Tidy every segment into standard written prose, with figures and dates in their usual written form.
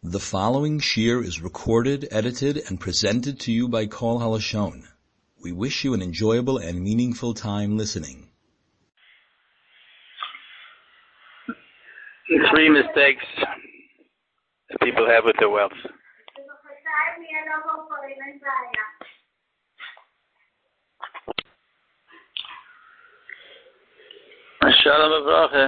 The following shir is recorded, edited, and presented to you by Kol Halashon. We wish you an enjoyable and meaningful time listening. 3 mistakes that people have with their wealth. Shalom Avrocha.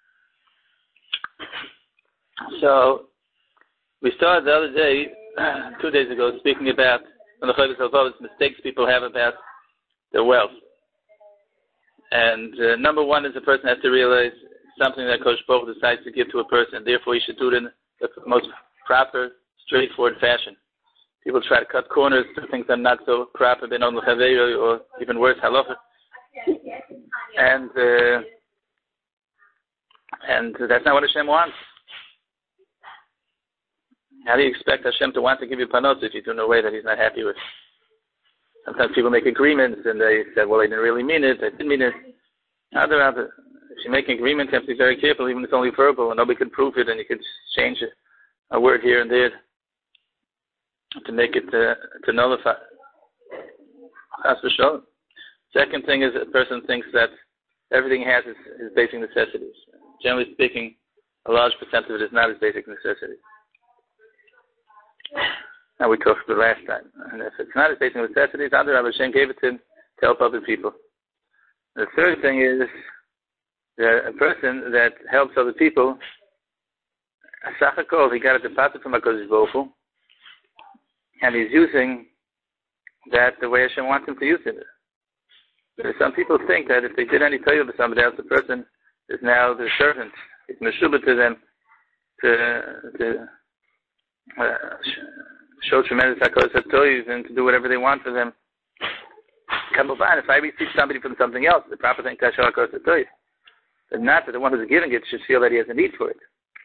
So, we started the other day, 2 days ago, speaking about mistakes people have about their wealth. And number one is a person has to realize something that Kosh Baruch decides to give to a person. Therefore, he should do it in the most proper, straightforward fashion. People try to cut corners to things that are not so proper, or even worse, halacha. And that's not what Hashem wants. How do you expect Hashem to want to give you panos if you do in a way that He's not happy with? Sometimes people make agreements and they said, well, they didn't really mean it, they didn't mean it. If you make an agreement, you have to be very careful, even if it's only verbal, and nobody can prove it, and you can change a word here and there to make it, to nullify. That's for sure. Second thing is a person thinks that everything he has is basic necessities. Generally speaking, a large percent of it is not his basic necessities. And we talked about last time. And if it's not his basic necessities, Hashem gave it to him to help other people. The third thing is that a person that helps other people, Sachakol, he got a deposit from HaKadosh Baruch Hu, and he's using that the way Hashem wants him to use it. Some people think that if they did any tayah to somebody else, the person is now the servant. It's meshubah to them to show tremendous HaKadosh and to do whatever they want for them. If I receive somebody from something else, the proper thing to show HaKadosh, but not that the one who's giving it should feel that he has a need for it.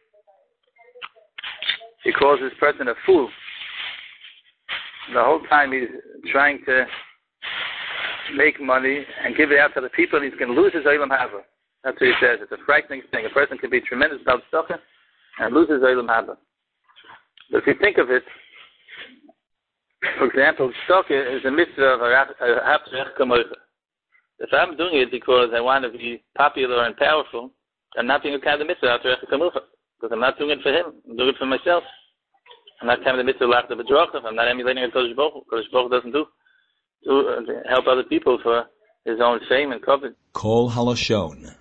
He calls this person a fool. The whole time he's trying to make money and give it out to the people, and he's going to lose his Olam Haba. That's what he says. It's a frightening thing. A person can be tremendous about tzedakah and lose his Olam Haba. But if you think of it, for example, tzedakah is a mitzvah of haftarech kamocha. If I'm doing it because I want to be popular and powerful, I'm not doing a kind of mitzvah haftarech kamocha, because I'm not doing it for him. I'm doing it for myself. I'm not kind of the mitzvah lachta b'drochav. I'm not emulating a Kodesh Baruch Hu. Kodesh Baruch Hu doesn't do help other people for his own fame and covet. Kol Halashon.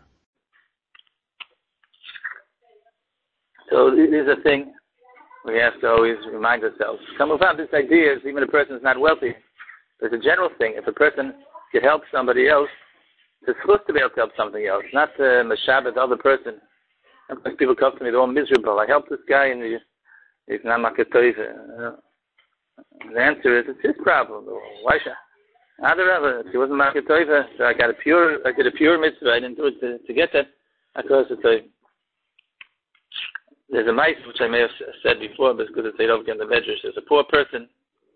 So this is a thing we have to always remind ourselves. Some of this idea is even if a person is not wealthy. There's a general thing. If a person could help somebody else, it's supposed to be able to help something else, not mashabed the other person. Sometimes people come to me, they're all miserable. I help this guy and he's not makatoiv. The answer is, it's his problem. Why should if he wasn't makatoiv, so I did a pure mitzvah. I didn't do it to get that. There's a mice, which I may have said before, but it's good to say it over again in the Medrash. There's a poor person.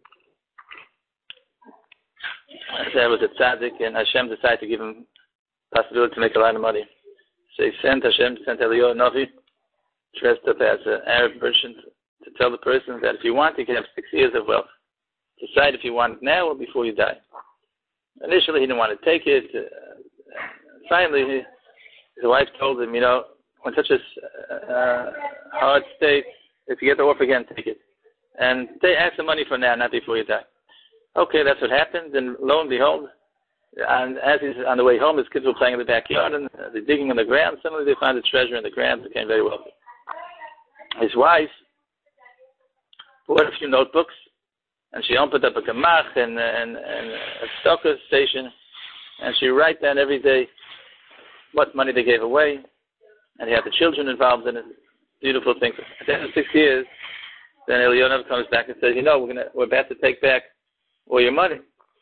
There was a tzaddik, and Hashem decided to give him possibility to make a lot of money. So Hashem sent Eliyahu Navi, dressed up as an Arab merchant, to tell the person that if you want, you can have 6 years of wealth. Decide if you want it now or before you die. Initially, he didn't want to take it. Finally, his wife told him, when such a hard state, if you get the offer again, take it. And ask the money for now, not before you die. Okay, that's what happened, and lo and behold, and as he's on the way home, his kids were playing in the backyard, and they're digging in the ground. Suddenly they found a treasure in the ground, became very wealthy. His wife bought a few notebooks, and she opened up a gemach and a stocker station, and she write down every day what money they gave away, and he had the children involved in it. Beautiful thing. At the end of 6 years, then Eliyahu comes back and says, we're about to take back all your money.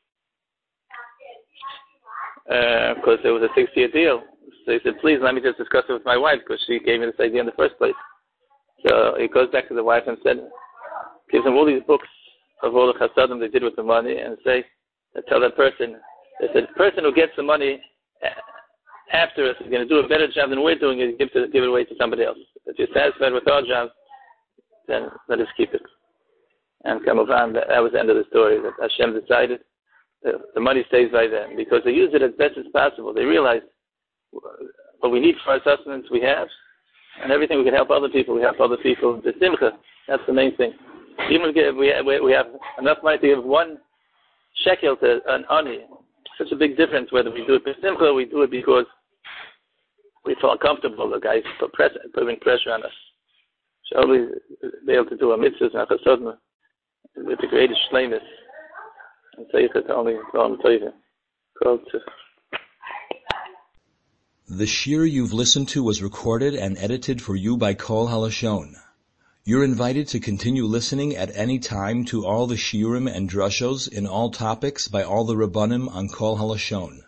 Because there was a 6-year deal. So he said, please let me just discuss it with my wife, because she gave me this idea in the first place. So he goes back to the wife and gives him all these books of all the chasadim they did with the money, and tell that person, they said, the person who gets the money after us is going to do a better job than we're doing, is give it away to somebody else. If you're satisfied with our job, then let us keep it. And Kamovan, that was the end of the story, that Hashem decided the money stays by them because they use it as best as possible. They realized what we need for our sustenance we have, and everything we can help other people, we help other people. The simcha, that's the main thing. Even if we have enough money to give 1 shekel to an ani, such a big difference whether we do it for simcha or we do it because we feel uncomfortable. The guys putting pressure on us. So always be able to do a mitzvah and a chasodna with the greatest shleimus. And say it only called to. The shir you've listened to was recorded and edited for you by Kol HaLashon. You're invited to continue listening at any time to all the shiurim and drushos in all topics by all the Rabbanim on Kol HaLashon.